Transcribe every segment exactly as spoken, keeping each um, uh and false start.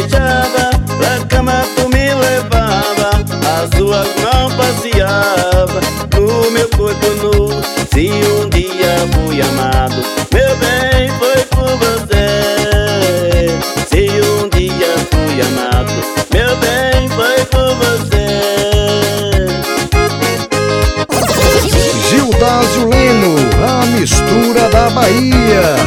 beijava, pra cama tu me levava, as suas mãos passeava no meu corpo nu. Se um dia fui amado, meu bem, foi por você. Se um dia fui amado, meu bem, foi por você. Gildásio Leno, a mistura da Bahia.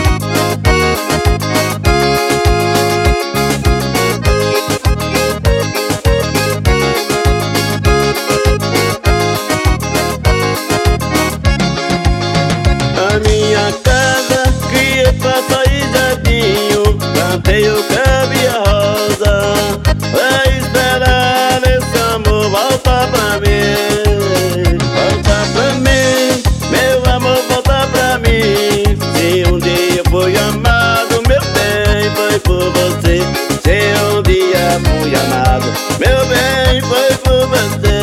A minha casa criei planta e jardim, plantei o cravo e a rosa, pra esperar esse amor voltar pra mim. Volta pra mim, meu amor, volta pra mim. Se um dia fui amado, meu bem, foi por você. Se um dia fui amado, meu bem, foi por você.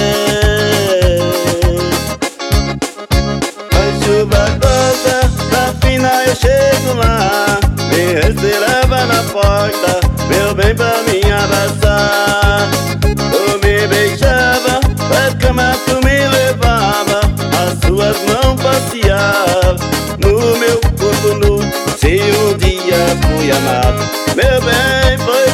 A chuva gosta, na fina eu chego lá, me reserva na porta, meu bem, pra me abraçar. Tu me beijava, pra cama tu me levava, as suas mãos passeavam no meu corpo nu. Se um dia fui amado, meu bem, foi